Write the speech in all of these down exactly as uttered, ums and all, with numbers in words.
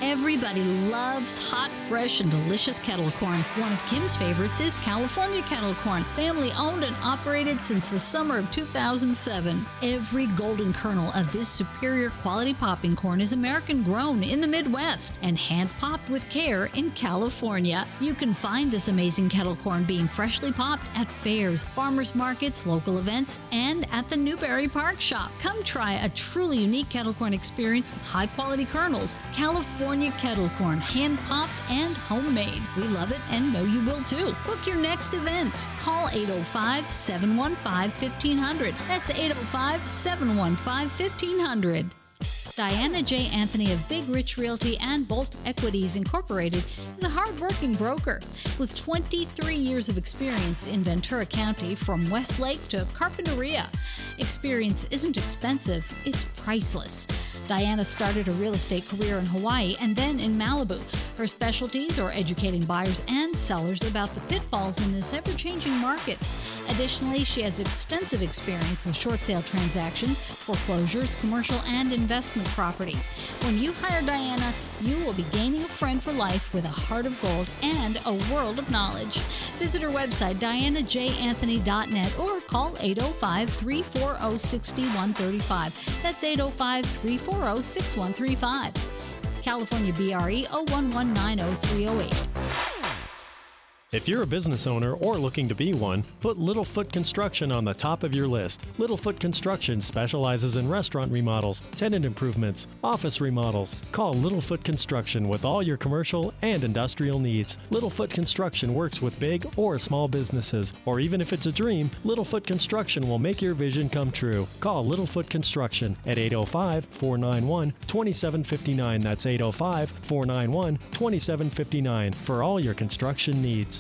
Everybody loves hot, fresh, and delicious kettle corn. One of Kim's favorites is California kettle corn, family owned and operated since the summer of two thousand seven. Every golden kernel of this superior quality popping corn is American grown in the Midwest and hand popped with care in California. You can find this amazing kettle corn being freshly popped at fairs, farmers markets, local events, and at the Newberry Park Shop. Come try a truly unique kettle corn experience with high quality kernels. California kettle corn, hand popped and homemade. We love it and know you will too. Book your next event. Call eight oh five, seven one five, one five zero zero. That's eight oh five, seven one five, one five zero zero. Diana J. Anthony of Big Rich Realty and Bolt Equities Incorporated is a hard-working broker with twenty-three years of experience in Ventura County from Westlake to Carpinteria. Experience isn't expensive, it's priceless. Diana started a real estate career in Hawaii and then in Malibu. Her specialties are educating buyers and sellers about the pitfalls in this ever-changing market. Additionally, she has extensive experience with short sale transactions, foreclosures, commercial, and investment property. When you hire Diana, you will be gaining a friend for life with a heart of gold and a world of knowledge. Visit her website, diana j anthony dot net, or call eight oh five, three four oh, six one three five. That's eight oh five, three four oh, six one three five. California B R E zero one one nine zero three zero eight. If you're a business owner or looking to be one, put Littlefoot Construction on the top of your list. Littlefoot Construction specializes in restaurant remodels, tenant improvements, office remodels. Call Littlefoot Construction with all your commercial and industrial needs. Littlefoot Construction works with big or small businesses, or even if it's a dream, Littlefoot Construction will make your vision come true. Call Littlefoot Construction at eight oh five, four nine one, two seven five nine. That's eight oh five, four nine one, two seven five nine for all your construction needs.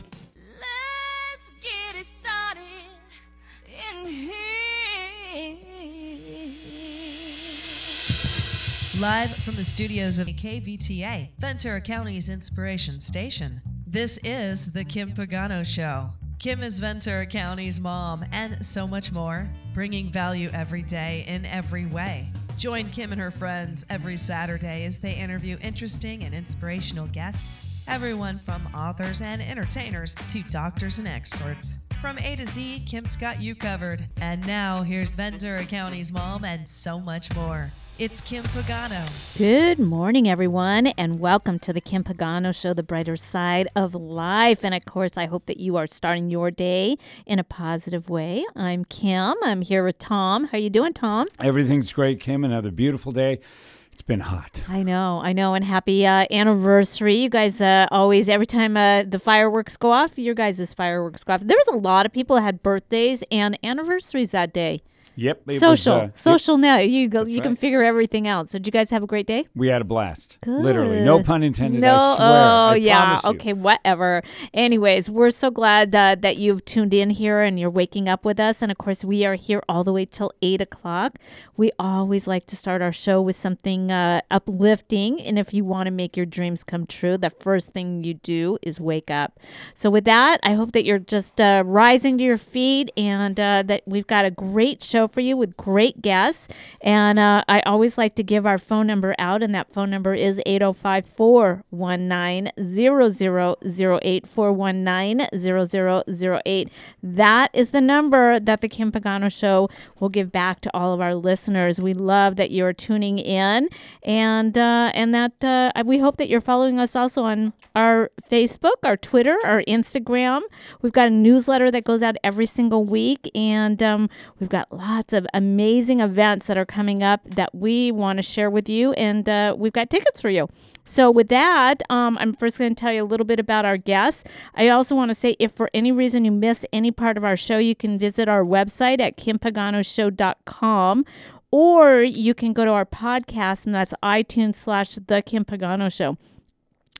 Live from the studios of K V T A, Ventura County's Inspiration Station, this is The Kim Pagano Show. Kim is Ventura County's mom and so much more, bringing value every day in every way. Join Kim and her friends every Saturday as they interview interesting and inspirational guests, everyone from authors and entertainers to doctors and experts. From A to Z, Kim's got you covered. And now, here's Ventura County's mom and so much more. It's Kim Pagano. Good morning, everyone, and welcome to the Kim Pagano Show, the brighter side of life. And, of course, I hope that you are starting your day in a positive way. I'm Kim. I'm here with Tom. How you doing, Tom? Everything's great, Kim. Another beautiful day. It's been hot. I know, I know, and happy uh, anniversary. You guys uh, always, every time uh, the fireworks go off, your guys' fireworks go off. There's a lot of people that had birthdays and anniversaries that day. Yep. Social. Was, uh, Social yep. now. You go, you right. can figure everything out. So did you guys have a great day? We had a blast. Good. Literally. No pun intended, no, I swear. Oh, I yeah. promise you. Okay, whatever. Anyways, we're so glad uh, that you've tuned in here and you're waking up with us. And, of course, we are here all the way till eight o'clock. We always like to start our show with something uh, uplifting. And if you want to make your dreams come true, the first thing you do is wake up. So with that, I hope that you're just uh, rising to your feet and uh, that we've got a great show for you with great guests. And uh, I always like to give our phone number out, and that phone number is eight oh five, four one nine, zero zero zero eight, four one nine, zero zero zero eight. That is the number that the Kim Pagano Show will give back to all of our listeners. We love that you're tuning in, and uh, and that uh, we hope that you're following us also on our Facebook, our Twitter, our Instagram. We've got a newsletter that goes out every single week, and um, we've got lots of amazing Amazing events that are coming up that we want to share with you, and uh, we've got tickets for you. So with that, um, I'm first going to tell you a little bit about our guests. I also want to say if for any reason you miss any part of our show, you can visit our website at kim pagano show dot com, or you can go to our podcast, and that's iTunes slash The Kim Pagano Show.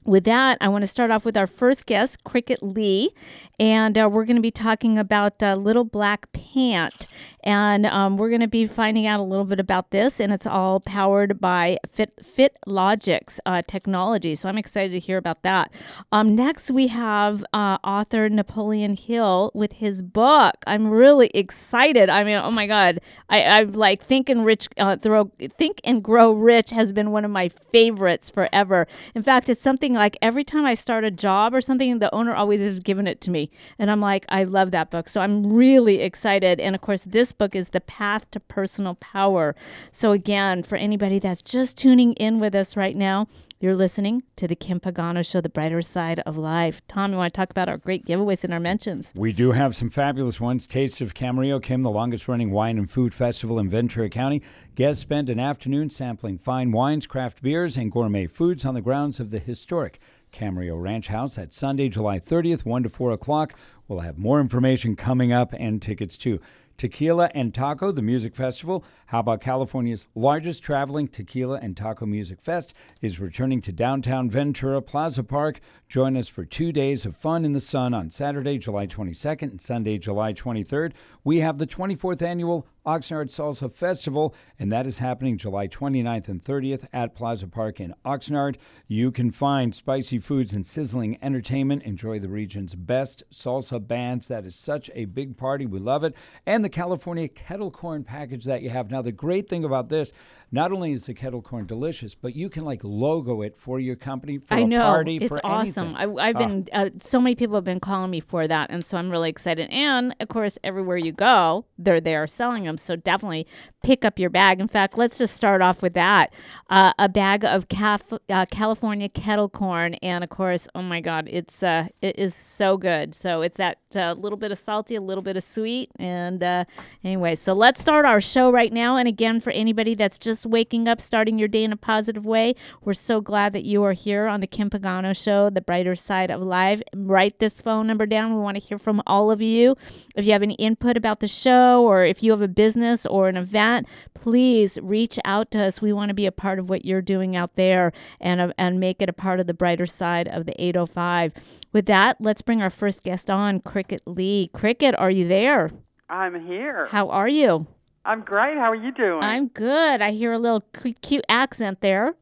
With that, I want to start off with our first guest, Cricket Lee, and uh, we're going to be talking about uh, Little Black Pant, and um, we're going to be finding out a little bit about this, and it's all powered by Fit FitLogix uh, technology, so I'm excited to hear about that. Um, next, we have uh, author Napoleon Hill with his book. I'm really excited. I mean, oh my God, I, I've like Think and Rich, uh, throw, Think and Grow Rich has been one of my favorites forever. In fact, it's something like every time I start a job or something, the owner always has given it to me. And I'm like, I love that book. So I'm really excited. And of course, this book is The Path to Personal Power. So again, for anybody that's just tuning in with us right now, you're listening to the Kim Pagano Show, The Brighter Side of Life. Tom, you want to talk about our great giveaways and our mentions? We do have some fabulous ones. Taste of Camarillo, Kim, the longest-running wine and food festival in Ventura County. Guests spend an afternoon sampling fine wines, craft beers, and gourmet foods on the grounds of the historic Camarillo Ranch House. That's Sunday, July thirtieth, one to four o'clock. We'll have more information coming up and tickets too. Tequila and Taco, the music festival. How about California's largest traveling Tequila and Taco Music Fest is returning to downtown Ventura Plaza Park. Join us for two days of fun in the sun on Saturday, July twenty-second and Sunday, July twenty-third. We have the twenty-fourth annual Oxnard Salsa Festival, and that is happening July twenty-ninth and thirtieth at Plaza Park in Oxnard. You can find spicy foods and sizzling entertainment. Enjoy the region's best salsa bands. That is such a big party. We love it. And the California Kettle Corn package that you have. Now, the great thing about this, not only is the kettle corn delicious, but you can like logo it for your company, for I a know. party, It's for awesome. anything. I, I've been, uh, so many people have been calling me for that, and so I'm really excited. And, of course, everywhere you go, they're there selling them, so definitely pick up your bag. In fact, let's just start off with that. Uh, a bag of Caf- uh, California kettle corn, and, of course, oh, my God, it's uh, it is so good. So it's that uh, little bit of salty, a little bit of sweet, and uh, anyway, so let's start our show right now. And, again, for anybody that's just waking up, starting your day in a positive way, we're so glad that you are here on the Kim Pagano Show, The Brighter Side of Life. Write this phone number down. We want to hear from all of you. If you have any input about the show, or if you have a business or an event, please reach out to us. We want to be a part of what you're doing out there, and uh, and make it a part of the brighter side of the eight oh five. With that, let's bring our first guest on, Cricket Lee. Cricket, are you there? I'm here. How are you? I'm great. How are you doing? I'm good. I hear a little cu- cute accent there.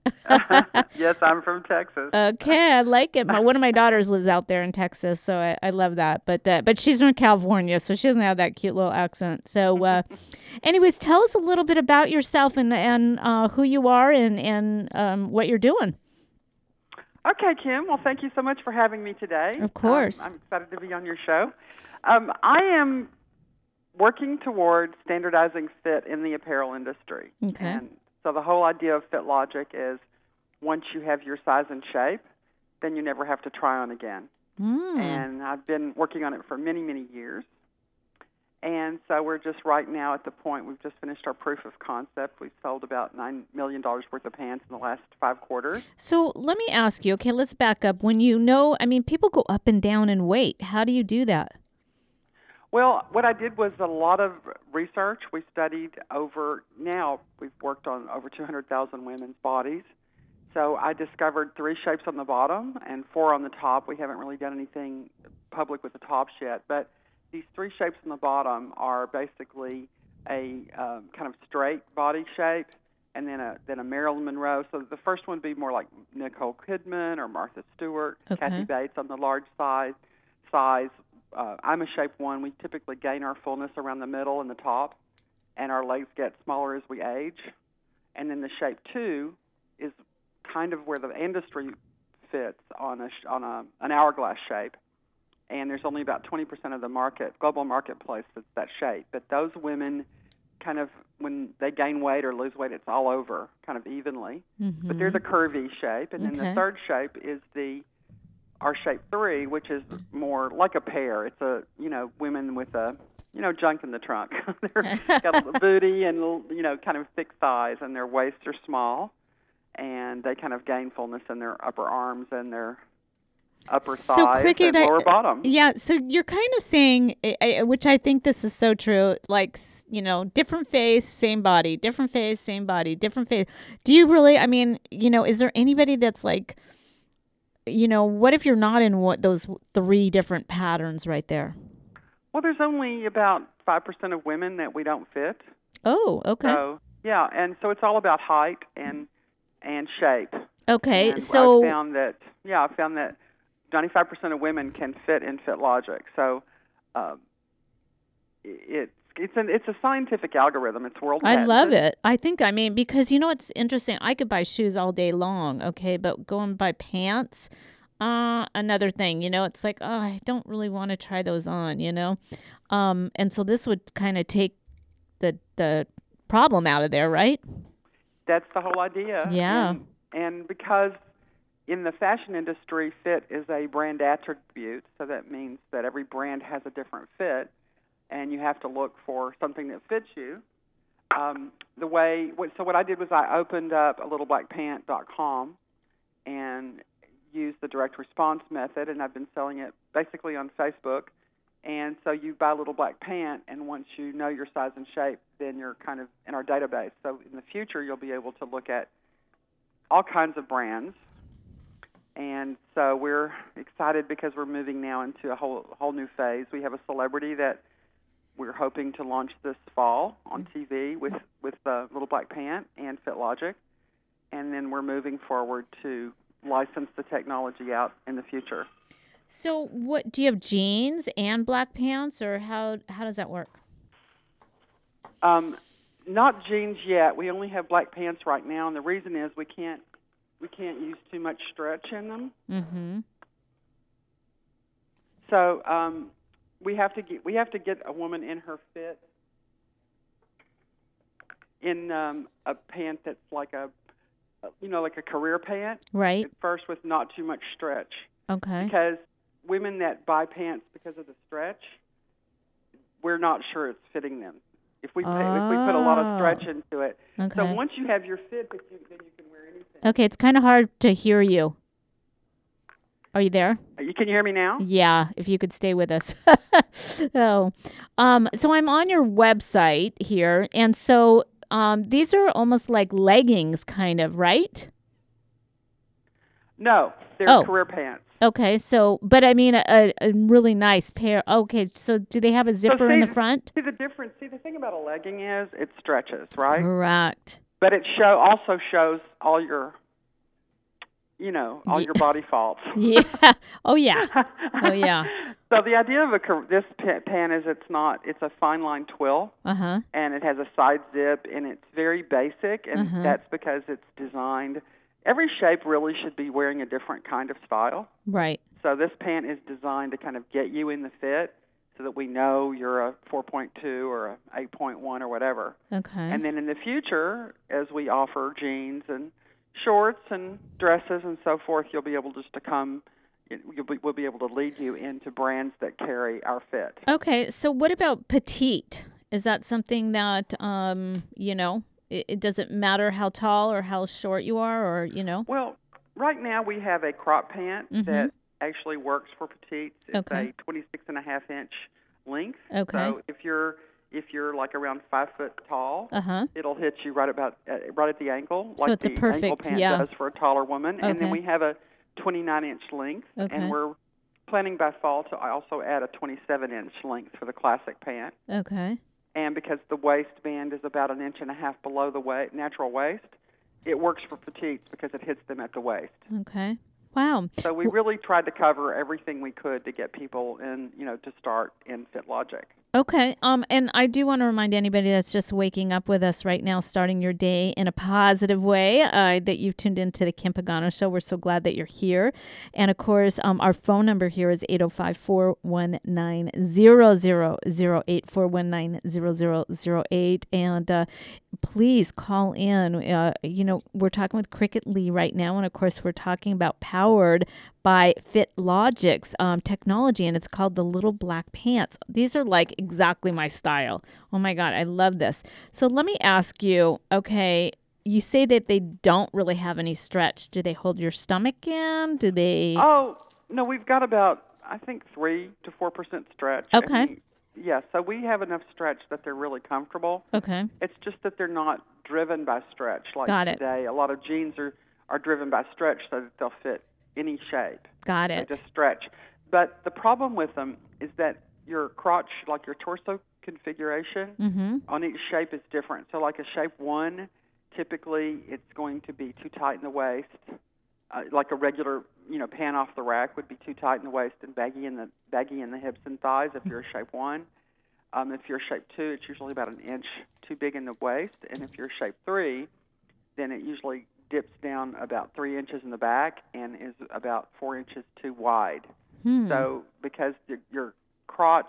Yes, I'm from Texas. Okay, I like it. My, one of my daughters lives out there in Texas, so I, I love that. But uh, but she's from California, so she doesn't have that cute little accent. So, uh, anyways, tell us a little bit about yourself and and uh, who you are and and um, what you're doing. Okay, Kim. Well, thank you so much for having me today. Of course. Um, I'm excited to be on your show. Um, I am working towards standardizing fit in the apparel industry. Okay. And so the whole idea of FitLogix is once you have your size and shape, then you never have to try on again. Mm. And I've been working on it for many, many years. And so we're just right now at the point, we've just finished our proof of concept. We've sold about nine million dollars worth of pants in the last five quarters. So let me ask you, okay, let's back up. When you know, I mean, people go up and down in weight. How do you do that? Well, what I did was a lot of research. We studied over, now we've worked on over two hundred thousand women's bodies. So I discovered three shapes on the bottom and four on the top. We haven't really done anything public with the tops yet, but these three shapes on the bottom are basically a um, kind of straight body shape, and then a then a Marilyn Monroe. So the first one would be more like Nicole Kidman or Martha Stewart, Okay. Kathy Bates on the large size. Size. Uh, I'm a shape one. We typically gain our fullness around the middle and the top, and our legs get smaller as we age. And then the shape two is kind of where the industry fits on a on a an hourglass shape. And there's only about twenty percent of the market, global marketplace, that's that shape. But those women kind of, when they gain weight or lose weight, it's all over kind of evenly. Mm-hmm. But there's a curvy shape. And then Okay. the third shape is the our shape three, which is more like a pear. It's a, you know, women with a, you know, junk in the trunk. They've got a booty and, you know, kind of thick thighs, and their waists are small. And they kind of gain fullness in their upper arms and their upper So, thighs Cricket, and lower I- bottom. Yeah, so you're kind of saying, I- I- which I think this is so true, like, s- you know, different face, same body, different face, same body, different face. Do you really, I mean, you know, is there anybody that's like, you know, what if you're not in what those three different patterns right there? Well, there's only about five percent of women that we don't fit. Oh, okay. So, yeah, and so it's all about height and and shape. Okay, and so I found that, yeah, I found that ninety-five percent of women can fit in FitLogic. So um, it's it's an it's a scientific algorithm. It's world I patented. love it. I think, I mean, because you know what's interesting? I could buy shoes all day long, okay, but go and buy pants, uh, another thing. You know, it's like, oh, I don't really want to try those on, you know? Um, and so this would kind of take the the problem out of there, right? That's the whole idea. Yeah. And, and because in the fashion industry, fit is a brand attribute, so that means that every brand has a different fit, and you have to look for something that fits you. Um, the way, so what I did was I opened up a little black pant dot com and used the direct response method, and I've been selling it basically on Facebook. And so you buy a little black pant, and once you know your size and shape, then you're kind of in our database. So in the future, you'll be able to look at all kinds of brands. And so we're excited because we're moving now into a whole whole new phase. We have a celebrity that we're hoping to launch this fall on T V with, with the Little Black Pant and FitLogic. And then we're moving forward to license the technology out in the future. So what, do you have jeans and black pants, or how how does that work? Um, not jeans yet. We only have black pants right now, and the reason is we can't we can't use too much stretch in them. Mm-hmm. So um, we have to get we have to get a woman in her fit in um, a pant that's like a you know like a career pant, Right. at first with not too much stretch. Okay. Because women that buy pants because of the stretch, we're not sure it's fitting them. If we pay, if we put a lot of stretch into it, Okay. so once you have your fit, that you, then you can wear anything. Okay, it's kind of hard to hear you. Are you there? You can you hear me now? Yeah, if you could stay with us. oh, um, so I'm on your website here, and so um, these are almost like leggings, kind of, right? No, they're Oh. career pants. Okay, so, but I mean, a, a really nice pair. Okay, so do they have a zipper see, in the front? See the difference. See the thing about a legging is it stretches, right? Correct. But it show also shows all your, you know, all Ye- your body faults. Yeah. Oh yeah. Oh yeah. So the idea of a car- this pa- pant is it's not. It's a fine line twill. Uh huh. And it has a side zip, and it's very basic, and Uh-huh. that's because it's designed. Every shape really should be wearing a different kind of style. Right. So this pant is designed to kind of get you in the fit so that we know you're a four point two or a eight point one or whatever. Okay. And then in the future, as we offer jeans and shorts and dresses and so forth, you'll be able just to come, you'll be, we'll be able to lead you into brands that carry our fit. Okay, so what about petite? Is that something that, um, you know, it, it doesn't matter how tall or how short you are, or, you know? Well, right now we have a crop pant Mhm. that actually works for petites. It's Okay. a twenty-six and a half inch length. Okay. So if you're if you're like around five foot tall, Uh-huh. it'll hit you right about uh, right at the ankle, So like it's a the perfect- ankle pant yeah. does for a taller woman. And then Okay. we have a twenty-nine inch length, Okay. and we're planning by fall to also add a twenty-seven inch length for the classic pant. Okay. And because the waistband is about an inch and a half below the wa- natural waist, it works for petites because it hits them at the waist. Okay. Wow. So we really tried to cover everything we could to get people in, you know, to start in FitLogic. Okay. Um, and I do want to remind anybody that's just waking up with us right now, starting your day in a positive way, uh, that you've tuned into the Kim Pagano Show. We're so glad that you're here. And of course, um, our phone number here is eight oh five, four one nine, zero zero zero eight, four one nine, zero zero zero eight. And uh, please call in. Uh, you know, we're talking with Cricket Lee right now. And of course, we're talking about powered by FitLogic's um, technology, and it's called the Little Black Pants. These are like exactly my style. Oh my God, I love this. So let me ask you, okay, you say that they don't really have any stretch. Do they hold your stomach in? Do they? Oh, no, we've got about, I think, three to four percent stretch. I Okay. mean, yeah, so we have enough stretch that they're really comfortable. Okay. It's just that they're not driven by stretch like Got it. today. A lot of jeans are, are driven by stretch so that they'll fit any shape. Got They it. just stretch. But the problem with them is that your crotch, like your torso configuration, Mm-hmm. on each shape is different. So like a shape one, typically it's going to be too tight in the waist. Uh, like a regular, you know, pan off the rack would be too tight in the waist and baggy in the baggy in the hips and thighs if you're a shape one. Um, if you're shape two, it's usually about an inch too big in the waist. And if you're shape three, then it usually dips down about three inches in the back and is about four inches too wide. Hmm. So because your, your crotch,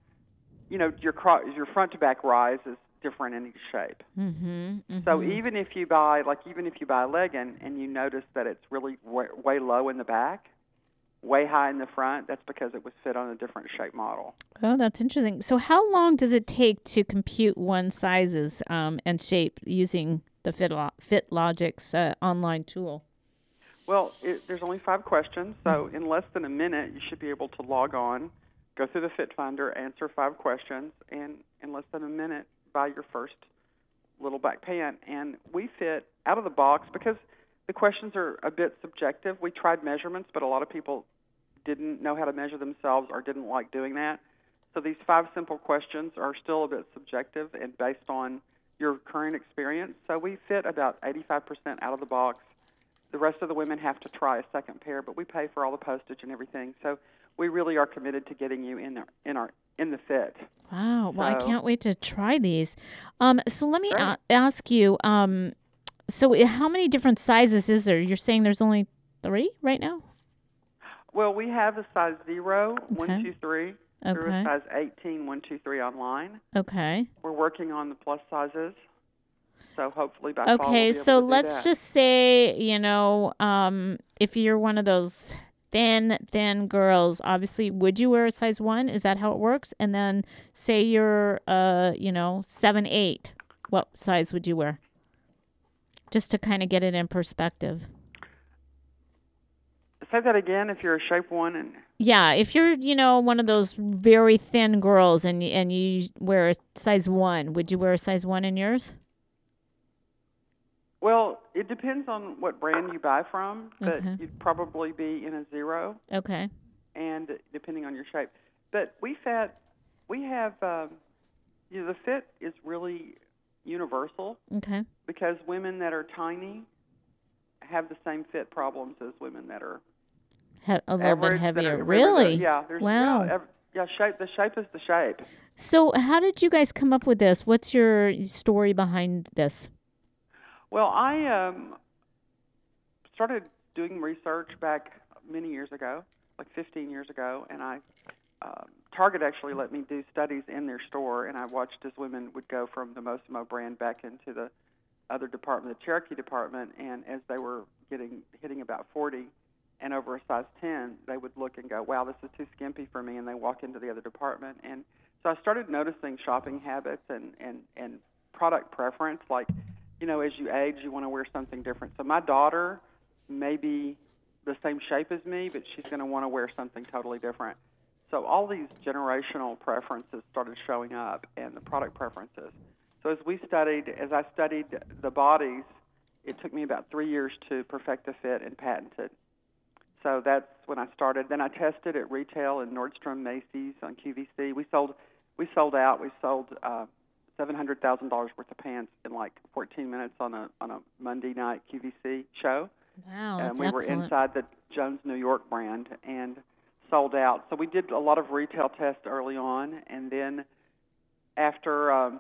you know, your crotch, your front to back rise is different in each shape. Mm-hmm. Mm-hmm. So even if you buy, like even if you buy a legging and you notice that it's really way, way low in the back, way high in the front, that's because it was fit on a different shape model. Oh, that's interesting. So how long does it take to compute one sizes um, and shape using the Fitlo- FitLogix uh, online tool? Well, it, there's only five questions, so in less than a minute, you should be able to log on, go through the Fit Finder, answer five questions, and in less than a minute, buy your first little back pant. And we fit out of the box because the questions are a bit subjective. We tried measurements, but a lot of people didn't know how to measure themselves or didn't like doing that. So these five simple questions are still a bit subjective and based on your current experience. So we fit about eighty-five percent out of the box. The rest of the women have to try a second pair, but we pay for all the postage and everything. So we really are committed to getting you in our in our in the fit. Wow. Well, So- I can't wait to try these. Um, so let me Great. a- ask you, um, so i- how many different sizes is there? You're saying there's only three right now? Well, we have a size zero, Okay. one, two, three, through Okay. a size eighteen, one, two, three online. Okay. We're working on the plus sizes, so hopefully by fall we'll Okay, be so able to do let's that. just say, you know, um, if you're one of those thin, thin girls, obviously, would you wear a size one? Is that how it works? And then say you're, uh, you know, seven, eight. What size would you wear? Just to kind of get it in perspective. Say that again. If you're a shape one, and Yeah, if you're, you know, one of those very thin girls and y- and you wear a size one, would you wear a size one in yours? well, it depends on what brand you buy from, but Okay. you'd probably be in a zero, Okay. and depending on your shape. But we fit, we have, um, you know, the fit is really universal Okay. because women that are tiny have the same fit problems as women that are He- a little bit average, that heavier. are- Really? Yeah. There's, Wow. Yeah, ev- yeah. Shape. The shape is the shape. So, how did you guys come up with this? What's your story behind this? Well, I um, started doing research back many years ago, like fifteen years ago, and I um, Target actually let me do studies in their store, and I watched as women would go from the Mosimo brand back into the other department, the Cherokee department, and as they were getting hitting about forty and over a size ten, they would look and go, wow, this is too skimpy for me, and they walk into the other department. And so I started noticing shopping habits and, and, and product preference, like, you know, as you age, you want to wear something different. So my daughter may be the same shape as me, but she's going to want to wear something totally different. So all these generational preferences started showing up and the product preferences. So as we studied, as I studied the bodies, it took me about three years to perfect the fit and patent it. So that's when I started. Then I tested at retail in Nordstrom, Macy's, on Q V C. We sold, we sold out. We sold uh, seven hundred thousand dollars worth of pants in like fourteen minutes on a on a Monday night Q V C show. Wow, And that's we were excellent. inside the Jones New York brand and sold out. So we did a lot of retail tests early on, and then after um,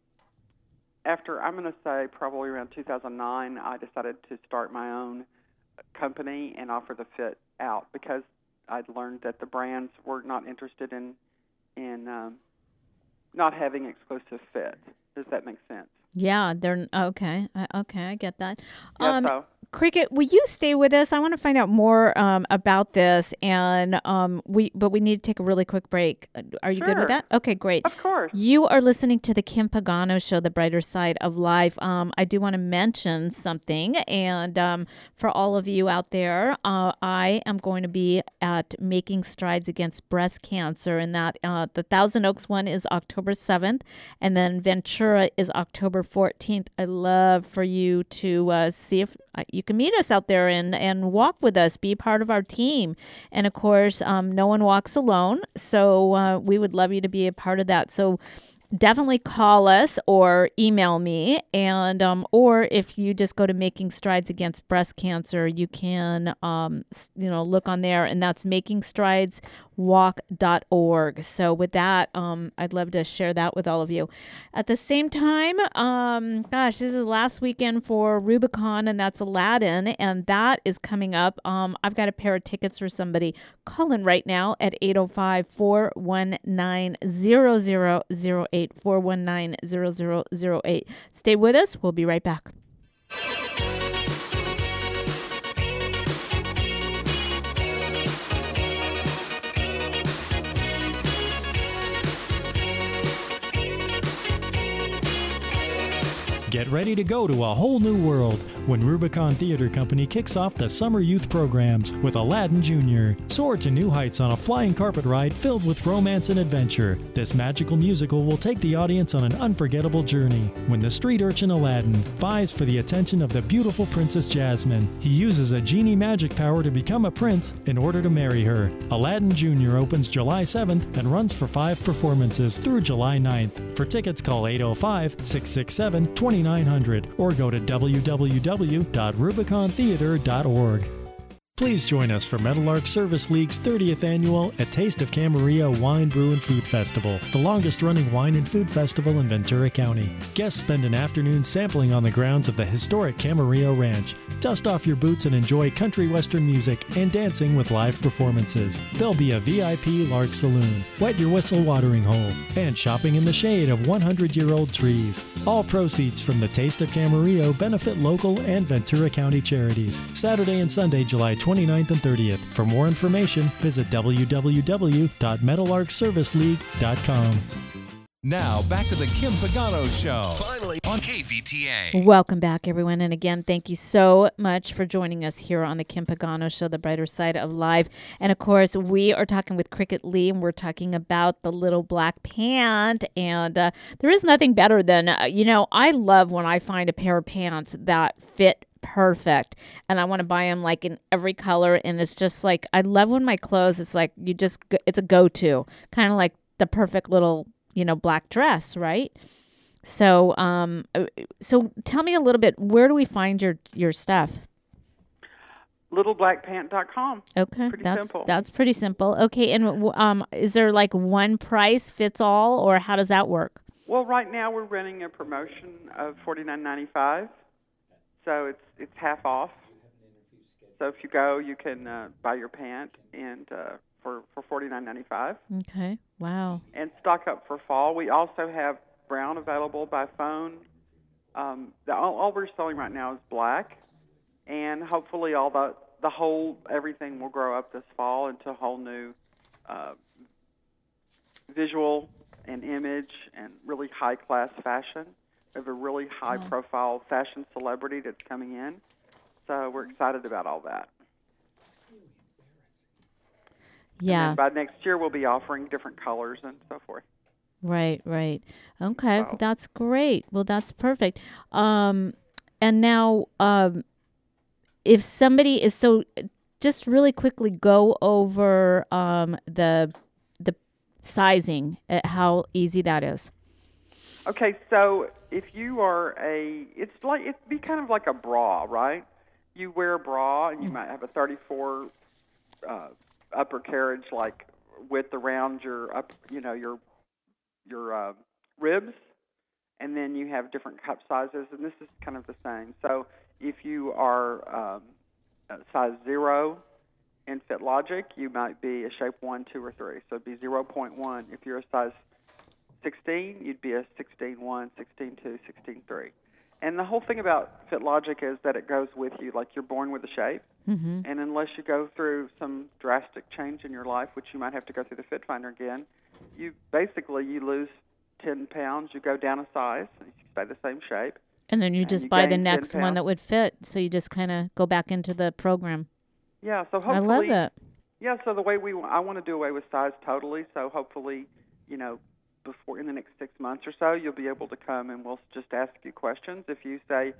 after I'm going to say probably around two thousand nine, I decided to start my own company and offer the fit out because I'd learned that the brands were not interested in in um, not having exclusive fit. Does that make sense? Yeah, they're okay. I, okay, I get that. Yeah, Um, so Cricket, will you stay with us? I want to find out more um, about this, and um, we but we need to take a really quick break. Uh, Are you good with Sure. that? Okay, great. of course. You are listening to the Kim Pagano Show, The Brighter Side of Life. Um, I do want to mention something, and um, for all of you out there, uh, I am going to be at Making Strides Against Breast Cancer, and that uh, the Thousand Oaks one is October seventh, and then Ventura is October fourteenth. I love for you to uh, see if you can meet us out there and, and walk with us, be part of our team. And, of course, um, no one walks alone, so uh, we would love you to be a part of that. So definitely call us or email me. And um, or if you just go to Making Strides Against Breast Cancer, you can um, you know look on there, and that's making strides walk dot org. So with that, um, I'd love to share that with all of you. At the same time, um, gosh, this is the last weekend for Rubicon, and that's Aladdin, and that is coming up. Um, I've got a pair of tickets for somebody. Call in right now at eight oh five, four one nine, zero zero zero eight, four one nine, zero zero zero eight. Stay with us. We'll be right back. Get ready to go to a whole new world when Rubicon Theater Company kicks off the summer youth programs with Aladdin Junior Soar to new heights on a flying carpet ride filled with romance and adventure. This magical musical will take the audience on an unforgettable journey when the street urchin Aladdin vies for the attention of the beautiful Princess Jasmine. He uses a genie magic power to become a prince in order to marry her. Aladdin Junior opens July seventh and runs for five performances through July ninth. For tickets, call eight oh five, six six seven, two nine zero zero or go to w w w dot rubicon theater dot org. Please join us for Meadowlark Service League's thirtieth annual A Taste of Camarillo Wine, Brew, and Food Festival, the longest-running wine and food festival in Ventura County. Guests spend an afternoon sampling on the grounds of the historic Camarillo Ranch. Dust off your boots and enjoy country western music and dancing with live performances. There'll be a V I P Lark Saloon, wet your whistle watering hole, and shopping in the shade of hundred-year-old trees. All proceeds from the Taste of Camarillo benefit local and Ventura County charities. Saturday and Sunday, July twenty-ninth and thirtieth. For more information, visit w w w dot meadowlark service league dot com. Now, back to the Kim Pagano Show. Finally on K V T A. Welcome back, everyone. And again, thank you so much for joining us here on the Kim Pagano Show, the brighter side of life. And of course, we are talking with Cricket Lee, and we're talking about the little black pant. And uh, there is nothing better than, uh, you know, I love when I find a pair of pants that fit perfect, and I want to buy them like in every color. And it's just like, I love when my clothes, it's like you just, it's a go-to, kind of like the perfect little, you know, black dress, right? So, um, so tell me a little bit, where do we find your, your stuff? little black pant dot com. Okay. Pretty that's, simple. That's pretty simple. Okay. And, um, is there like one price fits all, or how does that work? Well, right now we're running a promotion of forty-nine ninety-five. So it's it's half off. So if you go, you can uh, buy your pant and uh, for for forty-nine ninety-five. Okay. Wow. And stock up for fall. We also have brown available by phone. Um, the, all, all we're selling right now is black, and hopefully all the the whole everything will grow up this fall into a whole new uh, visual and image and really high class fashion. Of a really high-profile fashion celebrity that's coming in. So we're excited about all that. Yeah. And then by next year, we'll be offering different colors and so forth. Right, right. Okay, So. that's great. Well, that's perfect. Um, and now, um, if somebody is so, just really quickly go over um, the the sizing, uh, how easy that is. Okay, so if you are a, it's like, it'd be kind of like a bra, right? You wear a bra, and you might have a thirty-four uh, upper carriage, like width around your up, you know, your your uh, ribs, and then you have different cup sizes, and this is kind of the same. So if you are um, a size zero in FitLogic, you might be a shape one, two, or three. So it'd be zero point one. If you're a size sixteen, you'd be a sixteen one, sixteen two, sixteen three. And the whole thing about FitLogic is that it goes with you, like you're born with a shape. Mm-hmm. And unless you go through some drastic change in your life, which you might have to go through the Fit Finder again, you basically you lose ten pounds, you go down a size, and you stay the same shape. And then you and just you buy the gain next ten one pounds. that would fit. So you just kind of go back into the program. Yeah, so hopefully I love that. Yeah, so the way we I want to do away with size totally, so hopefully, you know, before in the next six months or so, you'll be able to come and we'll just ask you questions. If you say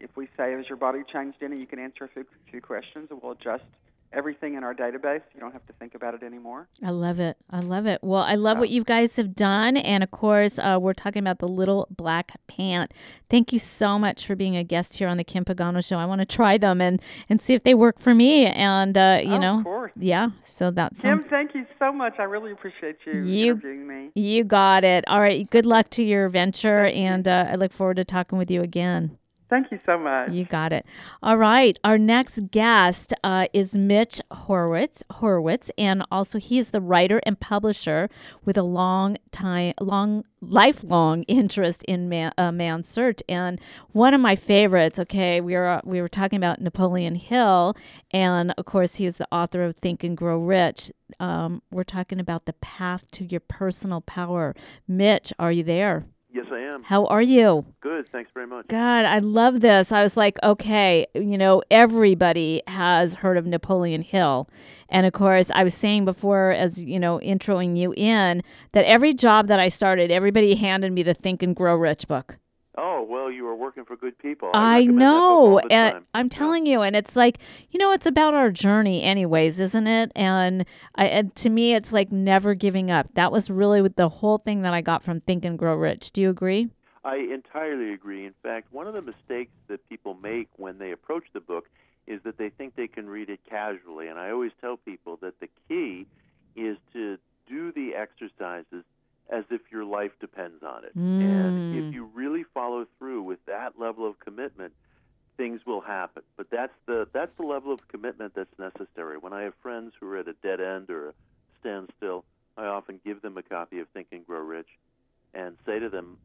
if we say, has your body changed any, you can answer a few, few questions, and we'll adjust everything in our database. You don't have to think about it anymore. I love it. I love it. Well, I love Oh. what you guys have done. And of course, uh, we're talking about the Little Black Pant. Thank you so much for being a guest here on the Kim Pagano Show. I want to try them and, and see if they work for me. And, uh, you oh, know, of course. yeah, so that's Kim, some, thank you so much. I really appreciate you, You- interviewing me. you got it. All right. Good luck to your venture. And uh, I look forward to talking with you again. Thank you so much. You got it. All right. Our next guest uh, is Mitch Horowitz. Horowitz, and also he is the writer and publisher with a long time, long, lifelong interest in man, uh, Man's Search. And one of my favorites. Okay, we were we were talking about Napoleon Hill, and of course he is the author of Think and Grow Rich. Um, we're talking about the path to your personal power. Mitch, are you there? Yes, I am. How are you? Good. Thanks very much. God, I love this. I was like, okay, you know, everybody has heard of Napoleon Hill. And of course, I was saying before, as, you know, introing you in, that every job that I started, everybody handed me the Think and Grow Rich book. Oh, well, you were working for good people. I, recommend that book know. all the And time. I'm telling you, and it's like, you know, it's about our journey anyways, isn't it? And, I, and to me, it's like never giving up. That was really the whole thing that I got from Think and Grow Rich. Do you agree? I entirely agree. In fact, one of the mistakes that people make when they approach the book is that they think they can read it casually. And I always tell people that the key is to do the exercises as if your life depends on it. Mm. And if you really follow through with that level of commitment, things will happen. But that's the that's the level of commitment that's necessary. When I have friends who are at a dead end or a standstill, I often give them a copy of Think and Grow Rich and say to them,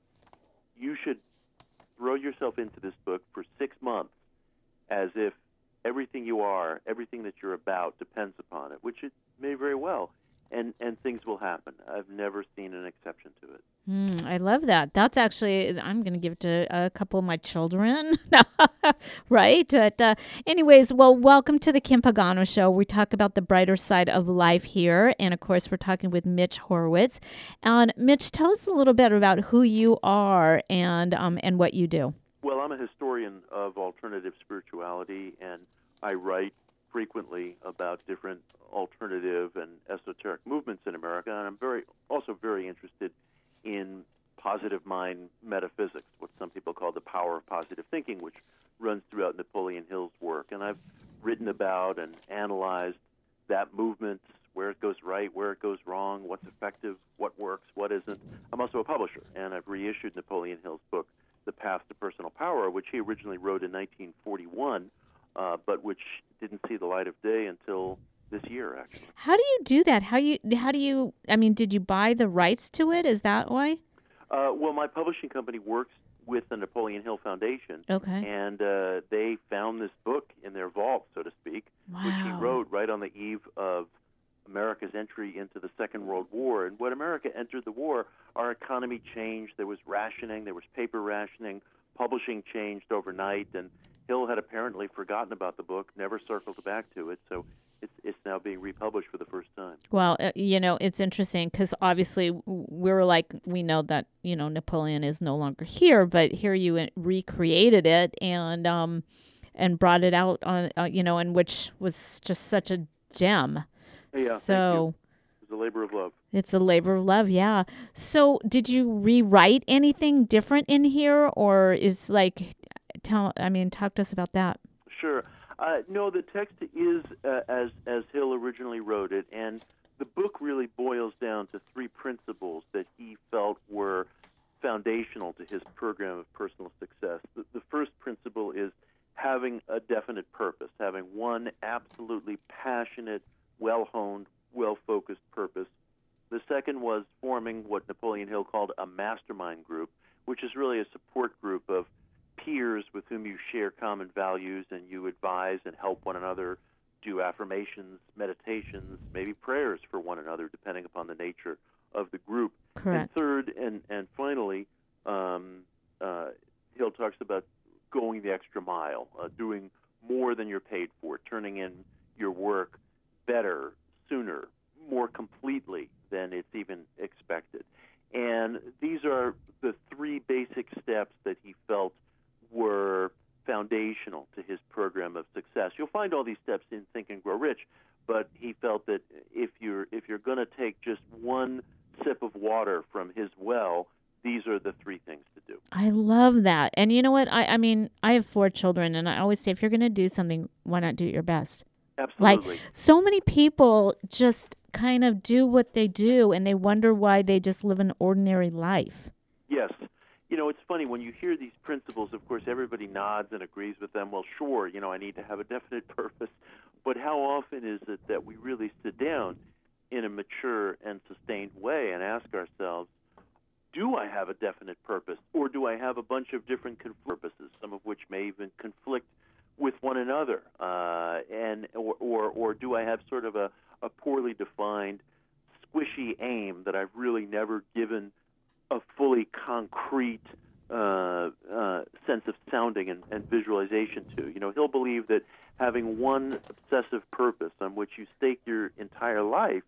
you should throw yourself into this book for six months as if everything you are, everything that you're about depends upon it, which it may very well. And and things will happen. I've never seen an exception to it. Mm, I love that. That's actually, I'm going to give it to a couple of my children, right? But uh, anyways, well, welcome to the Kim Pagano Show. We talk about the brighter side of life here. And of course, we're talking with Mitch Horowitz. And Mitch, tell us a little bit about who you are and um, and what you do. Well, I'm a historian of alternative spirituality, and I write frequently about different alternative and esoteric movements in America, and I'm very also very interested in positive mind metaphysics, what some people call the power of positive thinking, which runs throughout Napoleon Hill's work. And I've written about and analyzed that movement, where it goes right, where it goes wrong, what's effective, what works, what isn't. I'm also a publisher, and I've reissued Napoleon Hill's book, The Path to Personal Power, which he originally wrote in nineteen forty-one, uh, but which didn't see the light of day until this year, actually. How do you do that? How you? How do you? I mean, did you buy the rights to it? Is that why? Uh, well, my publishing company works with the Napoleon Hill Foundation, Okay. and uh, they found this book in their vault, so to speak, which he Wow. wrote right on the eve of America's entry into the Second World War. And when America entered the war, our economy changed. There was rationing. There was paper rationing. Publishing changed overnight, and Hill had apparently forgotten about the book, never circled back to it, so it's it's now being republished for the first time. Well, uh, you know, it's interesting because obviously we were like, we know that, you know, Napoleon is no longer here, but here you uh, recreated it and um and brought it out on, uh, you know, and which was just such a gem. Yeah, so thank you. It was a labor of love. It's a labor of love, yeah. So did you rewrite anything different in here, or is like, tell, I mean, talk to us about that. Sure. Uh, no, the text is uh, as as Hill originally wrote it, and the book really boils down to three principles that he felt were foundational to his program of personal success. The, the first principle is having a definite purpose, having one absolutely passionate, well-honed, well-focused purpose. The second was forming what Napoleon Hill called a mastermind group, which is really a support group of peers with whom you share common values and you advise and help one another do affirmations, meditations, maybe prayers for one another, depending upon the nature of the group. Correct. And third, and, and finally, um, uh, Hill talks about going the extra mile, uh, doing more than you're paid for, turning in your work better, sooner, more completely than it's even expected. And these are the three basic steps that he felt were find all these steps in Think and Grow Rich, but he felt that if you're if you're going to take just one sip of water from his well, these are the three things to do. I love that. And you know what? I, I mean, I have four children, and I always say, if you're going to do something, why not do it your best? Absolutely. Like, so many people just kind of do what they do, and they wonder why they just live an ordinary life. Yes. You know, it's funny, when you hear these principles, of course, everybody nods and agrees with them. Well, sure, you know, I need to have a definite purpose. But how often is it that we really sit down in a mature and sustained way and ask ourselves, do I have a definite purpose, or do I have a bunch of different purposes, some of which may even conflict with one another, uh, and or, or or do I have sort of a, a poorly defined, squishy aim that I've really never given a fully concrete uh, uh, sense of sounding and, and visualization to? You know, he'll believe that having one obsessive purpose on which you stake your entire life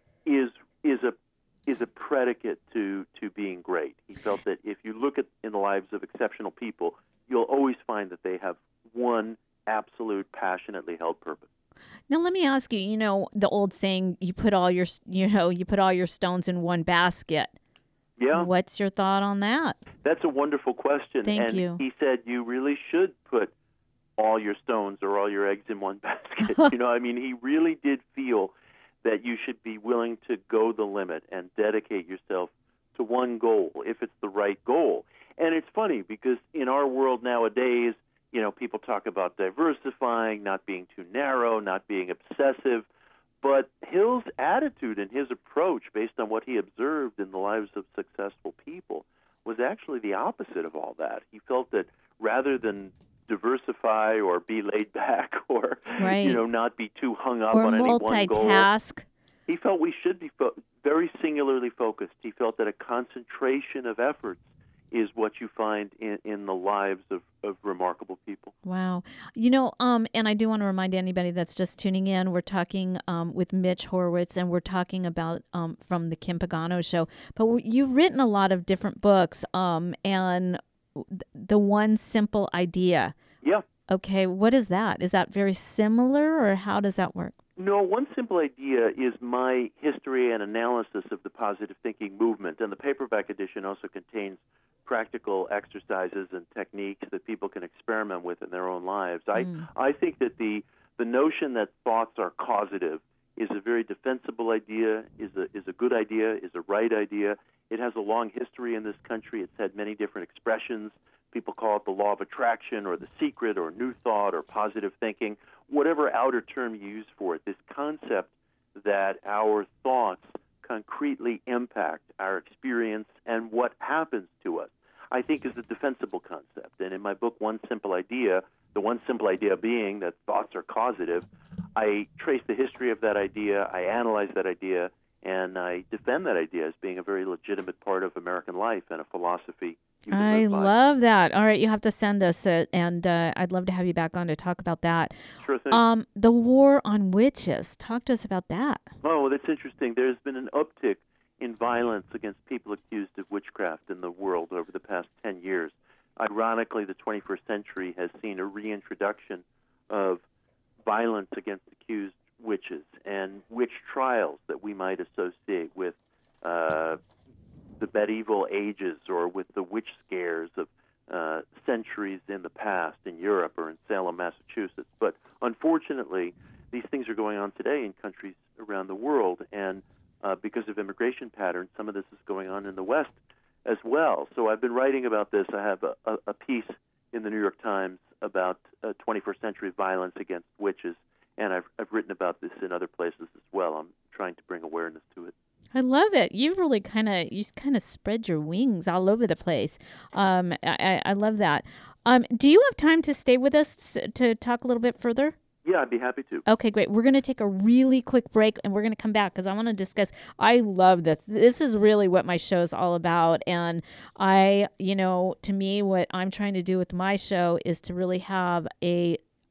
is is a is a predicate to, to being great. He felt that if you look at in the lives of exceptional people, you'll always find that they have one absolute, passionately held purpose. Now, let me ask you, you know, the old saying, you put all your, you know, you put all your stones in one basket. Yeah. What's your thought on that? That's a wonderful question. Thank and you. He said you really should put all your stones or all your eggs in one basket. You know, I mean, he really did feel that you should be willing to go the limit and dedicate yourself to one goal, if it's the right goal. And it's funny because in our world nowadays, you know, people talk about diversifying, not being too narrow, not being obsessive. But Hill's attitude and his approach, based on what he observed in the lives of successful people, was actually the opposite of all that. He felt that rather than diversify or be laid back or, right. you know, not be too hung up or on any one goal. multitask. He felt we should be fo- very singularly focused. He felt that a concentration of efforts is what you find in, in the lives of, of remarkable people. Wow. You know, um, and I do want to remind anybody that's just tuning in, we're talking um, with Mitch Horowitz, and we're talking about um, from the Kim Pagano Show. But w- you've written a lot of different books, um, and th- the One Simple Idea. Yeah. Okay, what is that? Is that very similar, or how does that work? No, One Simple Idea is my history and analysis of the positive thinking movement, and the paperback edition also contains practical exercises and techniques that people can experiment with in their own lives. Mm. I, I think that the the notion that thoughts are causative is a very defensible idea, is a is a good idea, is a right idea. It has a long history in this country. It's had many different expressions. People call it the law of attraction or the secret or new thought or positive thinking. Whatever outer term you use for it, this concept that our thoughts concretely impact our experience and what happens to us, I think is a defensible concept. And in my book, One Simple Idea, the one simple idea being that thoughts are causative, I trace the history of that idea, I analyze that idea, and I defend that idea as being a very legitimate part of American life and a philosophy. I love that. All right, you have to send us it, and uh, I'd love to have you back on to talk about that. Sure thing. Um, the war on witches. Talk to us about that. Oh, that's interesting. There's been an uptick in violence against people accused of witchcraft in the world over the past ten years. Ironically, the twenty-first century has seen a reintroduction of violence against accused witches and witch trials that we might associate with uh, the medieval ages or with the witch scares of uh, centuries in the past in Europe or in Salem, Massachusetts. But unfortunately, these things are going on today in countries around the world, and uh, because of immigration patterns, some of this is going on in the West as well. So I've been writing about this. I have a, a, a piece in the New York Times about uh, twenty-first century violence against witches, and I've, I've written about this in other places as well. I'm trying to bring awareness to it. I love it. You've really kind of you kind of spread your wings all over the place. Um, I, I love that. Um, do you have time to stay with us to talk a little bit further? Yeah, I'd be happy to. Okay, great. We're going to take a really quick break, and we're going to come back because I want to discuss. I love this. This is really what my show is all about. And I, you know, to me, what I'm trying to do with my show is to really have a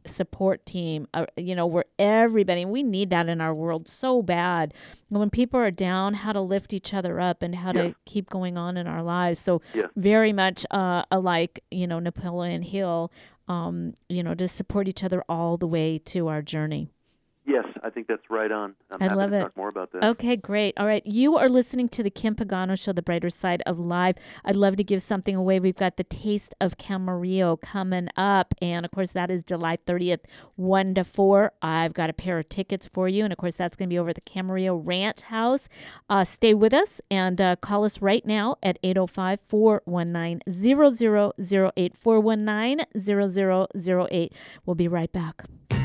support team, uh, you know, where everybody, we need that in our world so bad. When people are down, how to lift each other up and how yeah. to keep going on in our lives. So yeah. very much uh, alike, you know, Napoleon Hill, um, you know, to support each other all the way to our journey. Yes, I think that's right on. I'm I happy love to it. talk more about that. Okay, great. All right. You are listening to the Kim Pagano Show, The Brighter Side of Life. I'd love to give something away. We've got the Taste of Camarillo coming up. And, of course, that is July thirtieth, one to four. I've got a pair of tickets for you. And, of course, that's going to be over at the Camarillo Ranch House. Uh, stay with us and uh, call us right now at eight oh five, four one nine, zero zero zero eight, four one nine, zero zero zero eight. We'll be right back.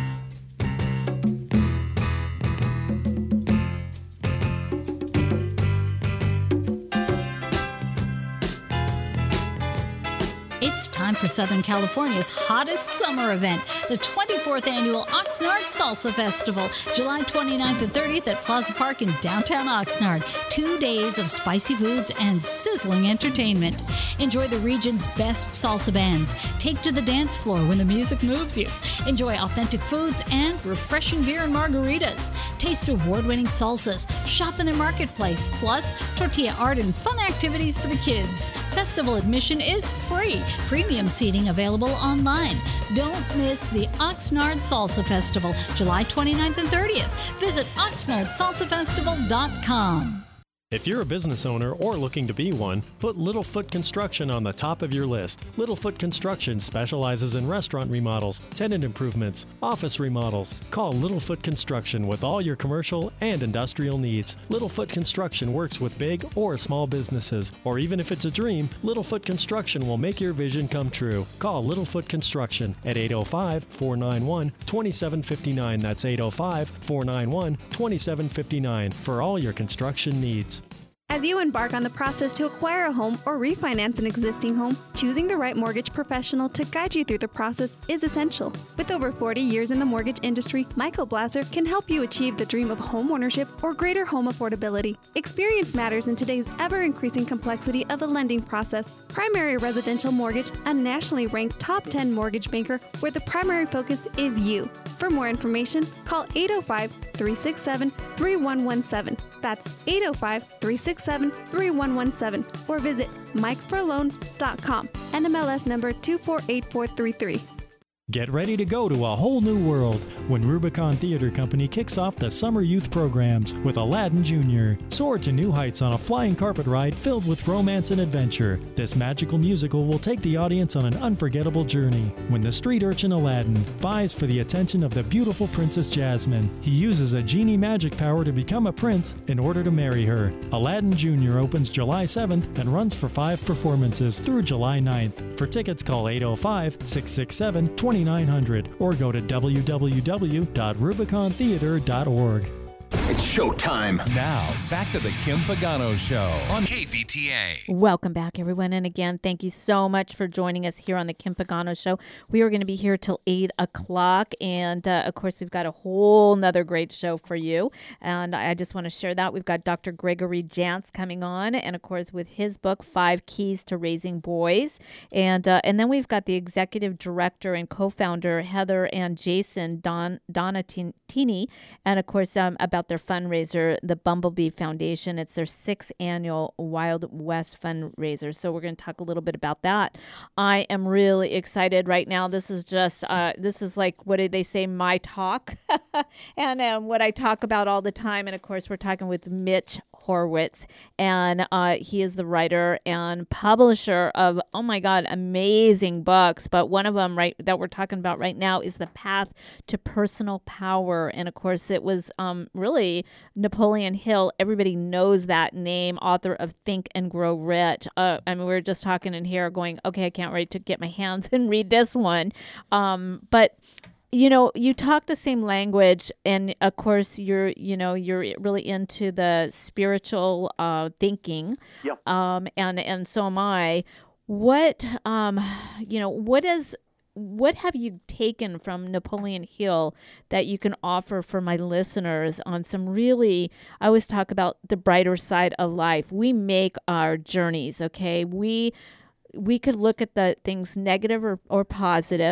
It's time for Southern California's hottest summer event, the twenty-fourth Annual Oxnard Salsa Festival, July twenty-ninth and thirtieth at Plaza Park in downtown Oxnard. Two days of spicy foods and sizzling entertainment. Enjoy the region's best salsa bands. Take to the dance floor when the music moves you. Enjoy authentic foods and refreshing beer and margaritas. Taste award-winning salsas. Shop in their marketplace. Plus, tortilla art and fun activities for the kids. Festival admission is free. Premium seating available online. Don't miss the Oxnard Salsa Festival, July twenty-ninth and thirtieth. Visit oxnard salsa festival dot com. If you're a business owner or looking to be one, put Littlefoot Construction on the top of your list. Littlefoot Construction specializes in restaurant remodels, tenant improvements, office remodels. Call Littlefoot Construction with all your commercial and industrial needs. Littlefoot Construction works with big or small businesses, or even if it's a dream, Littlefoot Construction will make your vision come true. Call Littlefoot Construction at eight oh five, four nine one, two seven five nine. That's eight oh five, four nine one, two seven five nine for all your construction needs. As you embark on the process to acquire a home or refinance an existing home, choosing the right mortgage professional to guide you through the process is essential. With over forty years in the mortgage industry, Michael Blaser can help you achieve the dream of home ownership or greater home affordability. Experience matters in today's ever-increasing complexity of the lending process. Primary Residential Mortgage, a nationally ranked top ten mortgage banker where the primary focus is you. For more information, call eight oh five, three six seven, three one one seven. That's eight oh five, three six seven, three one one seven or visit mike for loans dot com. N M L S number two four eight four three three. Get ready to go to a whole new world when Rubicon Theater Company kicks off the summer youth programs with Aladdin Junior Soar to new heights on a flying carpet ride filled with romance and adventure. This magical musical will take the audience on an unforgettable journey when the street urchin Aladdin vies for the attention of the beautiful Princess Jasmine. He uses a genie magic power to become a prince in order to marry her. Aladdin Junior opens July seventh and runs for five performances through July ninth. For tickets, call eight oh five, six six seven, two nine hundred or go to w w w dot rubicon theater dot org. It's showtime. Now, back to the Kim Pagano Show on K V T A. Welcome back, everyone. And again, thank you so much for joining us here on the Kim Pagano Show. We are going to be here till eight o'clock. And, uh, of course, we've got a whole nother great show for you. And I just want to share that. We've got Doctor Gregory Jantz coming on. And, of course, with his book, Five Keys to Raising Boys. And uh, and then we've got the executive director and co-founder, Heather and Jason Don Donatini. And, of course, um, about their fundraiser, the Bumblebee Foundation. It's their sixth annual Wild West fundraiser. So we're going to talk a little bit about that. I am really excited right now. This is just, uh, this is like, what did they say, my talk? and um, what I talk about all the time. And of course, we're talking with Mitch Horowitz, and uh, he is the writer and publisher of, oh my God, amazing books. But one of them right that we're talking about right now is The Path to Personal Power. And of course, it was um, really Napoleon Hill. Everybody knows that name, author of Think and Grow Rich. Uh, I mean, we were just talking in here going, okay, I can't wait to get my hands and read this one. Um, but you know, you talk the same language, and of course, you're, you know, you're really into the spiritual uh, thinking, yeah. um, and and so am I. What, um, you know, what is, what have you taken from Napoleon Hill that you can offer for my listeners on some really? I always talk about the brighter side of life. We make our journeys, okay? We we could look at the things negative or, or positive.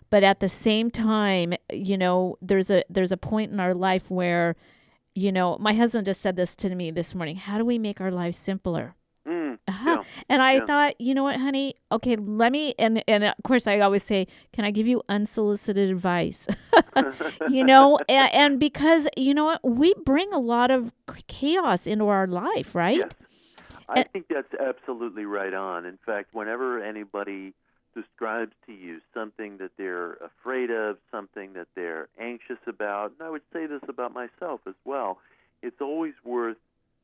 But at the same time, you know, there's a there's a point in our life where, you know, my husband just said this to me this morning. How do we make our lives simpler? Mm, Uh-huh. yeah, And I yeah. thought, you know what, honey? Okay, let me, and, and of course I always say, can I give you unsolicited advice? you know, and, and because, you know what, we bring a lot of chaos into our life, right? Yes. I think that's absolutely right on. In fact, whenever anybody describes to you something that they're afraid of, something that they're anxious about, and I would say this about myself as well, it's always worth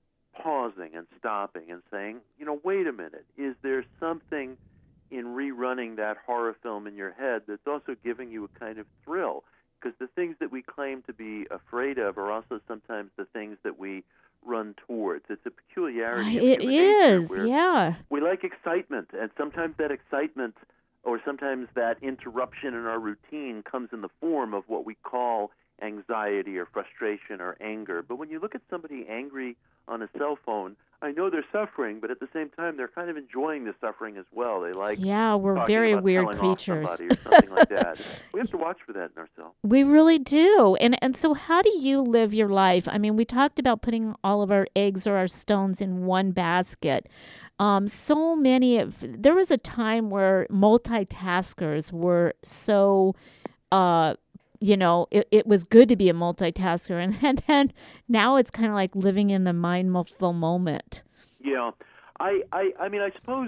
pausing and stopping and saying, you know, wait a minute, is there something in rerunning that horror film in your head that's also giving you a kind of thrill? Because the things that we claim to be afraid of are also sometimes the things that we run towards. It's a peculiarity of It human nature is, where yeah. we like excitement, and sometimes that excitement or sometimes that interruption in our routine comes in the form of what we call anxiety or frustration or anger. But when you look at somebody angry on a cell phone, I know they're suffering, but at the same time, they're kind of enjoying the suffering as well. They like Yeah, we're talking very about weird telling off creatures. somebody or something like that. We have to watch for that in ourselves. We really do. And and so how do you live your life? I mean, we talked about putting all of our eggs or our stones in one basket. Um, so many of there was a time where multitaskers were so uh you know, it, it was good to be a multitasker. And, and then now it's kind of like living in the mindful moment. Yeah. I, I, I mean, I suppose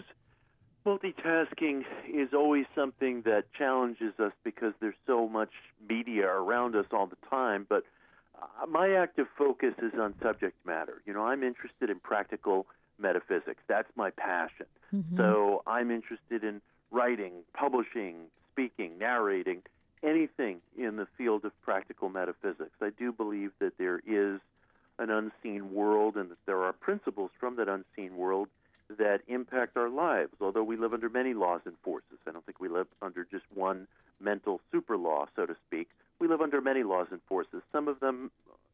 multitasking is always something that challenges us because there's so much media around us all the time. But uh, my active focus is on subject matter. You know, I'm interested in practical metaphysics. That's my passion. Mm-hmm. So I'm interested in writing, publishing, speaking, narrating, anything in the field of practical metaphysics. I do believe that there is an unseen world and that there are principles from that unseen world that impact our lives, although we live under many laws and forces. I don't think we live under just one mental super law, so to speak. We live under many laws and forces. Some of them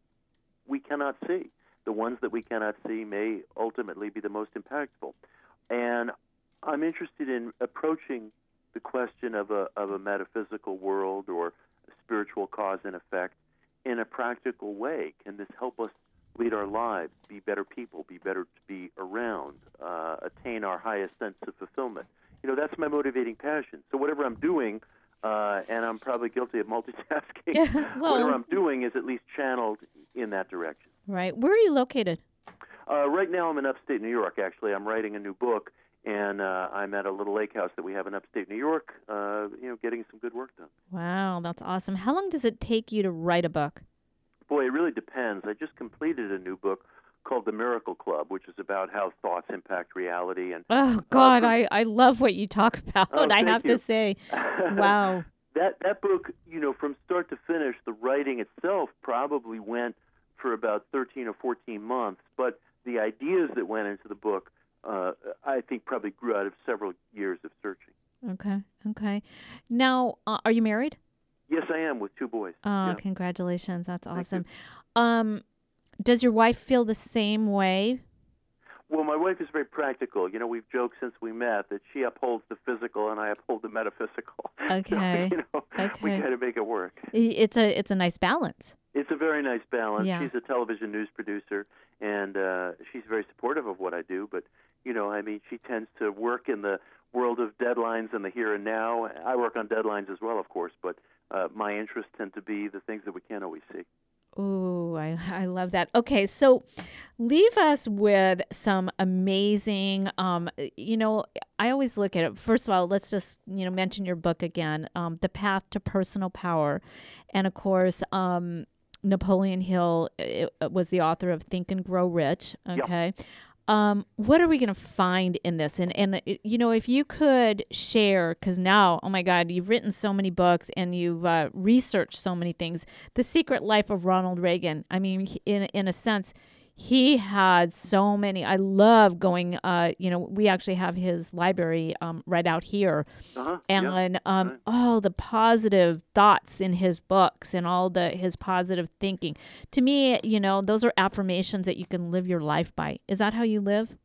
we cannot see. The ones that we cannot see may ultimately be the most impactful. And I'm interested in approaching the question of a of a metaphysical world or a spiritual cause and effect in a practical way. Can this help us lead our lives, be better people, be better to be around, uh, attain our highest sense of fulfillment? You know, that's my motivating passion. So whatever I'm doing, uh, and I'm probably guilty of multitasking, well, whatever I'm doing is at least channeled in that direction. Right. Where are you located? Uh, right now I'm in upstate New York, actually. I'm writing a new book. And uh, I'm at a little lake house that we have in upstate New York, uh, you know, getting some good work done. Wow, that's awesome. How long does it take you to write a book? Boy, it really depends. I just completed a new book called The Miracle Club, which is about how thoughts impact reality. And oh, God, uh, I, I love what you talk about, oh, I have you. to say. Wow. that that book, you know, from start to finish, the writing itself probably went for about thirteen or fourteen months. But the ideas that went into the book, Uh, I think probably grew out of several years of searching. Okay, okay. Now, uh, are you married? Yes, I am, with two boys. Oh, yeah. Congratulations. That's Thank awesome. Um, does your wife feel the same way? Well, my wife is very practical. You know, we've joked since we met that she upholds the physical and I uphold the metaphysical. Okay. So, you know, okay. we got to make it work. It's a it's a nice balance. It's a very nice balance. Yeah. She's a television news producer, and uh, she's very supportive of what I do. But, you know, I mean, she tends to work in the world of deadlines and the here and now. I work on deadlines as well, of course, but uh, my interests tend to be the things that we can't always see. Ooh, I, I love that. Okay, so leave us with some amazing, um, you know, I always look at it. First of all, let's just, you know, mention your book again, um, The Path to Personal Power. And of course, um, Napoleon Hill it, it was the author of Think and Grow Rich. Okay. Yep. Um, what are we going to find in this? And, and you know, if you could share, because now, oh my God, you've written so many books and you've uh, researched so many things. The Secret Life of Ronald Reagan. I mean, in in a sense, he had so many. I love going, uh, you know, we actually have his library um, right out here. Uh-huh. And yep. um, right. all the positive thoughts in his books and all the his positive thinking. To me, you know, those are affirmations that you can live your life by. Is that how you live?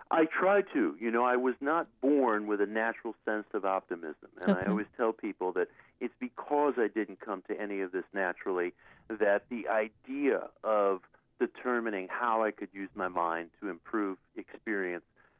I try to. You know, I was not born with a natural sense of optimism. And Okay. I always tell people that it's because I didn't come to any of this naturally that the idea of determining how I could use my mind to improve experience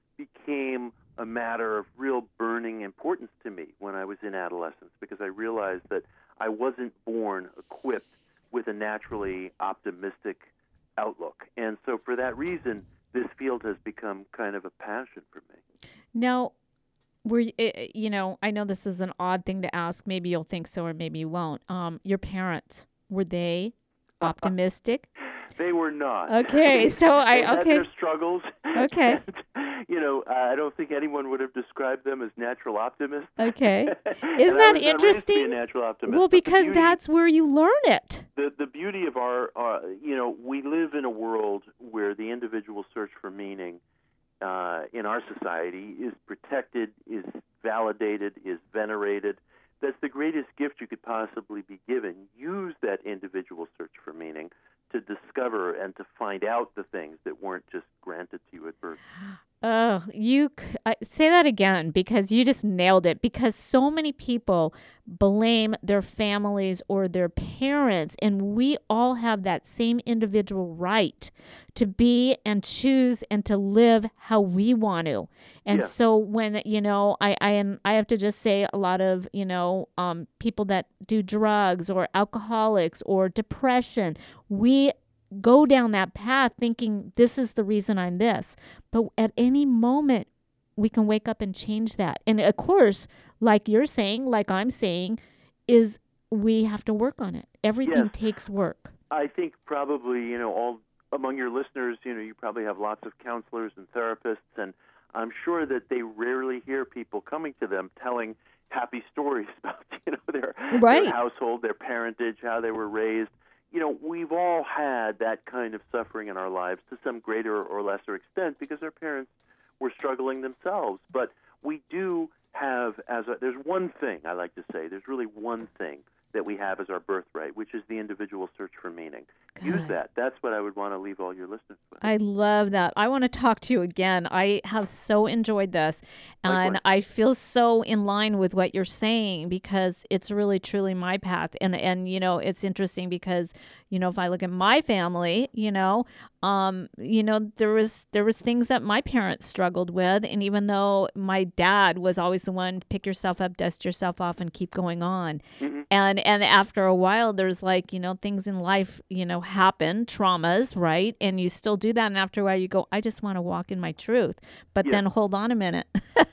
became a matter of real burning importance to me when I was in adolescence, because I realized that I wasn't born equipped with a naturally optimistic outlook. And so for that reason, this field has become kind of a passion for me. Now, were you, eh, you know, I know this is an odd thing to ask. Maybe you'll think so or maybe you won't. Um, your parents, were they optimistic? They were not. Okay, so I- They had okay. their struggles. Okay. And, you know, I don't think anyone would have described them as natural optimists. Okay. And Isn't I that was not raised to be a interesting? natural optimist. Well, But the because beauty- that's where you learn it. The, the beauty of our, uh, you know, we live in a world where the individual search for meaning uh, in our society is protected, is validated, is venerated. That's the greatest gift you could possibly be given. Use that individual search for meaning to discover and to find out the things that weren't just granted to you at birth. Oh, you c- I, say that again, because you just nailed it. Because so many people blame their families or their parents, and we all have that same individual right to be and choose and to live how we want to. And Yeah. so when, you know, I I and I have to just say a lot of, you know, um people that do drugs or alcoholics or depression, we go down that path thinking this is the reason I'm this. But at any moment, we can wake up and change that. And of course, like you're saying, like I'm saying, is we have to work on it. Everything Yes. takes work. I think probably, you know, all among your listeners, you know, you probably have lots of counselors and therapists, and I'm sure that they rarely hear people coming to them telling happy stories about, you know, their, Right. their household, their parentage, how they were raised. You know, we've all had that kind of suffering in our lives to some greater or lesser extent because our parents were struggling themselves. But we do have, as a, there's one thing I like to say, there's really one thing that we have as our birthright, which is the individual search for meaning. Use Good. that. That's what I would want to leave all your listeners with. I love that. I want to talk to you again. I have so enjoyed this. And Likewise. I feel so in line with what you're saying because it's really, truly my path. And, and you know, it's interesting because, you know, if I look at my family, you know, um, you know, there was there was things that my parents struggled with. And even though my dad was always the one, pick yourself up, dust yourself off, and keep going on. Mm-hmm. And and after a while, there's like, you know, things in life, you know, happen, traumas, right? And you still do that. And after a while, you go, I just want to walk in my truth. But Yeah. then hold on a minute.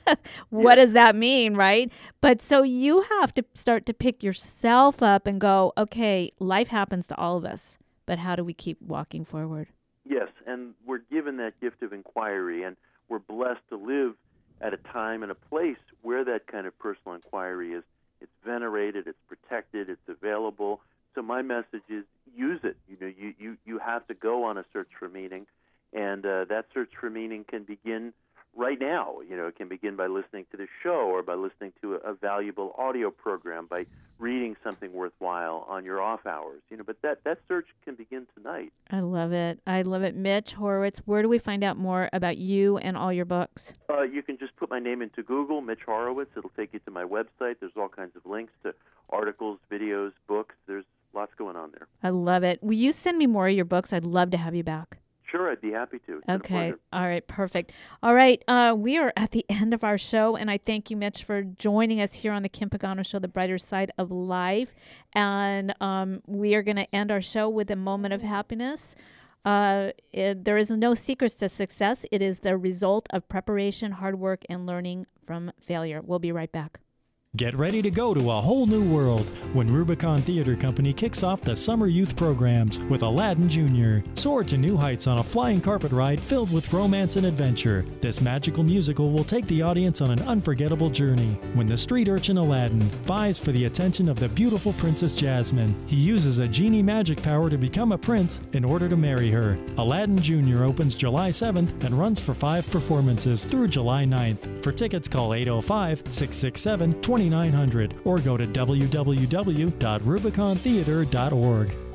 What does that mean, right? But so you have to start to pick yourself up and go, okay, life happens to all of us. But how do we keep walking forward? Yes, and we're given that gift of inquiry, and we're blessed to live at a time and a place where that kind of personal inquiry is. It's venerated, it's protected, it's available. So my message is use it. You know, you, you, you have to go on a search for meaning, and uh, that search for meaning can begin right now. You know, it can begin by listening to the show or by listening to a, a valuable audio program, by reading something worthwhile on your off hours. You know, but that, that search can begin tonight. I love it. I love it. Mitch Horowitz, where do we find out more about you and all your books? Uh, you can just put my name into Google, Mitch Horowitz. It'll take you to my website. There's all kinds of links to articles, videos, books. There's lots going on there. I love it. Will you send me more of your books? I'd love to have you back. Sure, I'd be happy to. It's been a Okay. pleasure. All right. Perfect. All right. Uh, we are at the end of our show, and I thank you, Mitch, for joining us here on the Kim Pagano Show, The Brighter Side of Life. And um, we are going to end our show with a moment of happiness. Uh, it, there is no secrets to success. It is the result of preparation, hard work, and learning from failure. We'll be right back. Get ready to go to a whole new world when Rubicon Theater Company kicks off the summer youth programs with Aladdin Junior Soar to new heights on a flying carpet ride filled with romance and adventure. This magical musical will take the audience on an unforgettable journey when the street urchin Aladdin vies for the attention of the beautiful Princess Jasmine. He uses a genie magic power to become a prince in order to marry her. Aladdin Junior opens July seventh and runs for five performances through July ninth. For tickets, call eight oh five, six six seven, two nine hundred or go to w w w dot rubicon theater dot org.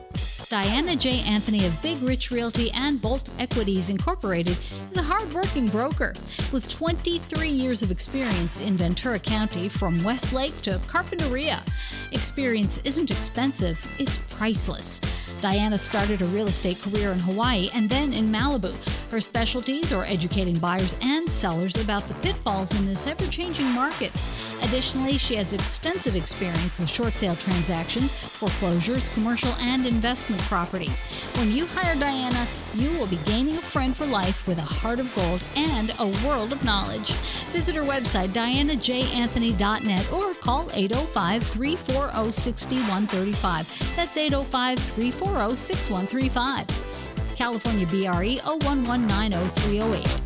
Diana J. Anthony of Big Rich Realty and Bolt Equities Incorporated is a hard-working broker with twenty-three years of experience in Ventura County from Westlake to Carpinteria. Experience isn't expensive, it's priceless. Diana started a real estate career in Hawaii and then in Malibu. Her specialties are educating buyers and sellers about the pitfalls in this ever-changing market. Additionally, she has extensive experience with short sale transactions, foreclosures, commercial, and investment property. When you hire Diana, you will be gaining a friend for life with a heart of gold and a world of knowledge. Visit her website, diana j anthony dot net, or call eight oh five, three four oh, six one three five. That's eight oh five, three four oh, six one three five. California B R E zero one one nine zero three zero eight.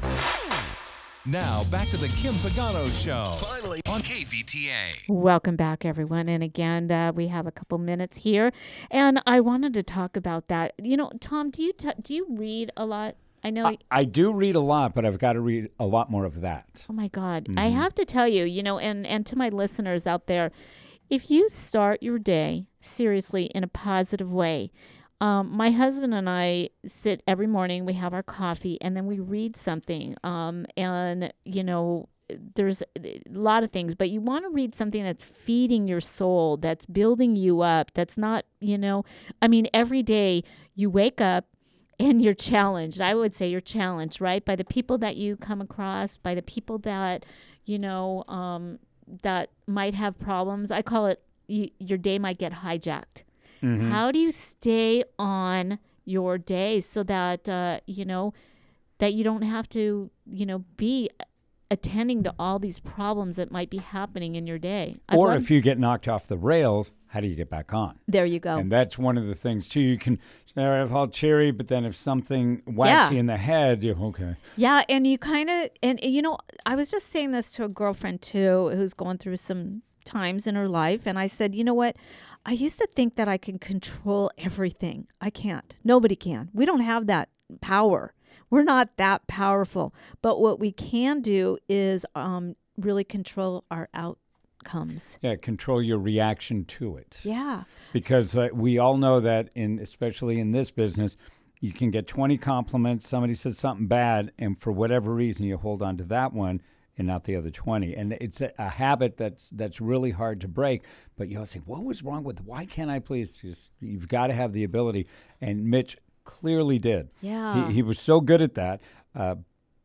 Now, back to the Kim Pagano Show. Finally, on K V T A. Welcome back, everyone. And again, uh, we have a couple minutes here. And I wanted to talk about that. You know, Tom, do you t- do you read a lot? I know. I, I do read a lot, but I've got to read a lot more of that. Oh, my God. Mm-hmm. I have to tell you, you know, and, and to my listeners out there, if you start your day seriously in a positive way, Um, my husband and I sit every morning, we have our coffee, and then we read something. Um, and, you know, there's a lot of things, but you want to read something that's feeding your soul, that's building you up, that's not, you know, I mean, every day you wake up and you're challenged. I would say you're challenged, right? By the people that you come across, by the people that, you know, um, that might have problems. I call it you, your day might get hijacked. Mm-hmm. How do you stay on your day so that, uh, you know, that you don't have to, you know, be attending to all these problems that might be happening in your day? I'd or love- if you get knocked off the rails, how do you get back on? There you go. And that's one of the things, too. You can have all cheery, but then if something wacky Yeah. in the head, you're okay. Yeah, and you kind of, and you know, I was just saying this to a girlfriend, too, who's going through some times in her life, and I said, you know what? I used to think that I can control everything. I can't. Nobody can. We don't have that power. We're not that powerful. But what we can do is um, really control our outcomes. Yeah, control your reaction to it. Yeah. Because uh, we all know that, in especially in this business, you can get twenty compliments, somebody says something bad, and for whatever reason, you hold on to that one and not the other twenty. And it's a, a habit that's that's really hard to break. But you always think, what was wrong with, why can't I please? Just, you've got to have the ability. And Mitch clearly did. Yeah. He, he was so good at that. Uh,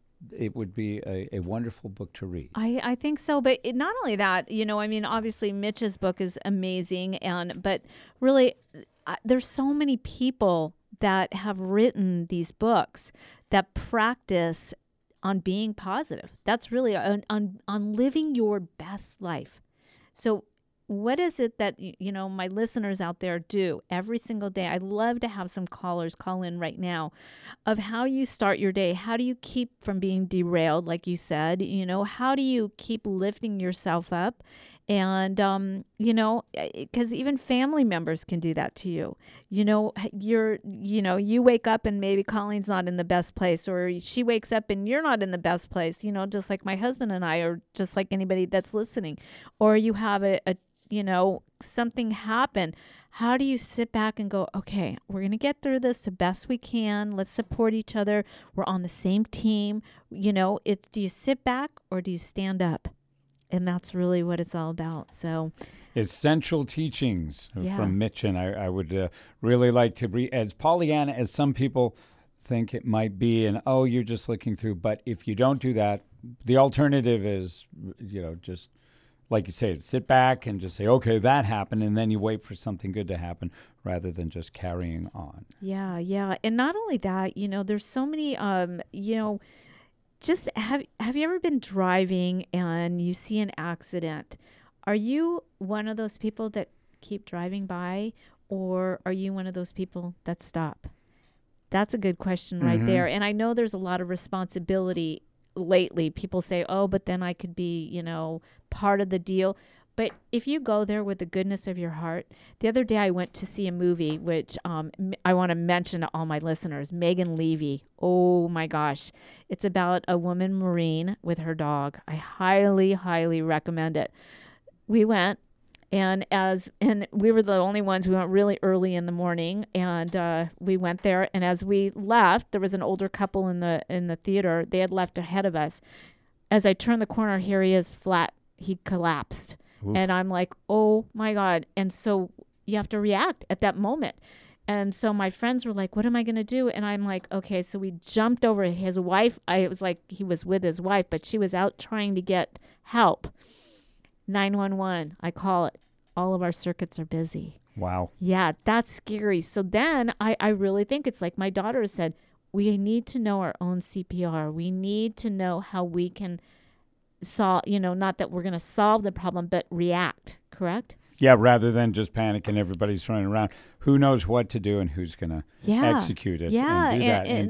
it would be a, a wonderful book to read. I, I think so. But it, not only that, you know, I mean, obviously Mitch's book is amazing. and But really, uh, there's so many people that have written these books that practice on being positive. That's really on, on on living your best life. So what is it that, you know, my listeners out there do every single day? I'd love to have some callers call in right now of how you start your day. How do you keep from being derailed, like you said? You know, how do you keep lifting yourself up? And, um, you know, because even family members can do that to you. You know, you're, you know, you wake up and maybe Colleen's not in the best place, or she wakes up and you're not in the best place, you know, just like my husband and I, or just like anybody that's listening. Or you have a, a you know, something happen. How do you sit back and go, okay, we're going to get through this the best we can. Let's support each other. We're on the same team. You know, it, do you sit back or do you stand up? And that's really what it's all about. So, essential teachings Yeah. from Mitch, and I, I would uh, really like to read, as Pollyanna as some people think it might be, and oh, you're just looking through. But if you don't do that, the alternative is, you know, just like you say, sit back and just say, okay, that happened, and then you wait for something good to happen rather than just carrying on. Yeah, yeah. And not only that, you know, there's so many, um, you know, just have have you ever been driving and you see an accident? Are you one of those people that keep driving by, or are you one of those people that stop? That's a good question right Mhm. there. And I know there's a lot of responsibility lately. People say, oh, but then I could be, you know, part of the deal. But if you go there with the goodness of your heart, the other day I went to see a movie, which um, m- I want to mention to all my listeners, Megan Levy. Oh my gosh. It's about a woman Marine with her dog. I highly, highly recommend it. We went And as and we were the only ones. We went really early in the morning, and uh, we went there. And as we left, there was an older couple in the in the theater. They had left ahead of us. As I turned the corner, here he is, flat. He collapsed, Oof. And I'm like, oh my God! And so you have to react at that moment. And so my friends were like, what am I going to do? And I'm like, okay. So we jumped over. His wife, I it was like he was with his wife, but she was out trying to get help. nine one one, I call it. All of our circuits are busy. Wow. Yeah, that's scary. So then I, I really think it's like my daughter said, we need to know our own C P R. We need to know how we can solve, you know, not that we're going to solve the problem, but react, correct? Yeah, rather than just panic and everybody's running around. Who knows what to do and who's going to yeah. execute it yeah, and do that. And, and, and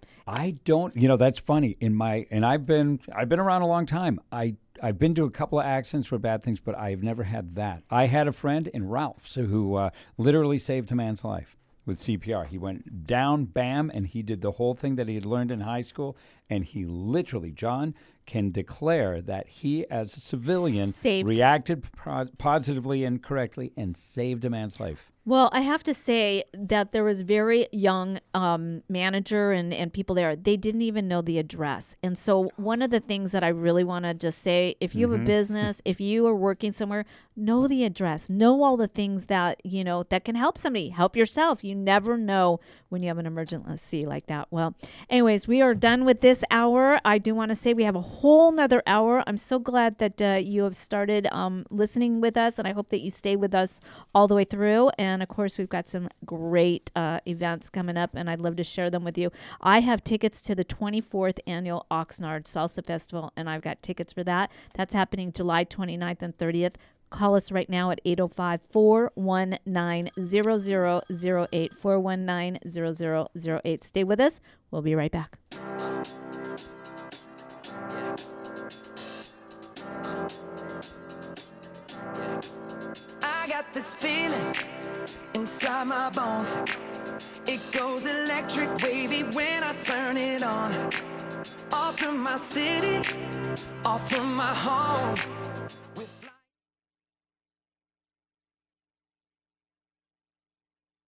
I don't, you know, that's funny. In my, and I've been, I've been around a long time. I, I've been to a couple of accidents where bad things, but I've never had that. I had a friend in Ralph so who uh, literally saved a man's life with C P R. He went down, bam, and he did the whole thing that he had learned in high school. And he literally, John, can declare that he, as a civilian, saved. reacted pro- positively and correctly and saved a man's life. Well, I have to say that there was very young um, manager and, and people there. They didn't even know the address. And so one of the things that I really want to just say, if you mm-hmm. have a business, if you are working somewhere, know the address. Know all the things that, you know, that can help somebody. Help yourself. You never know when you have an emergency like that. Well, anyways, we are done with this hour. I do want to say we have a whole nother hour. I'm so glad that uh, you have started um, listening with us, and I hope that you stay with us all the way through. And And of course, we've got some great uh, events coming up, and I'd love to share them with you. I have tickets to the twenty-fourth Annual Oxnard Salsa Festival, and I've got tickets for that. That's happening July twenty-ninth and thirtieth. Call us right now at eight oh five, four one nine, zero zero zero eight, four one nine, zero zero zero eight. Stay with us. We'll be right back. I got this feeling inside my bones. It goes electric wavy when I turn it on. Off from my city, off from my home.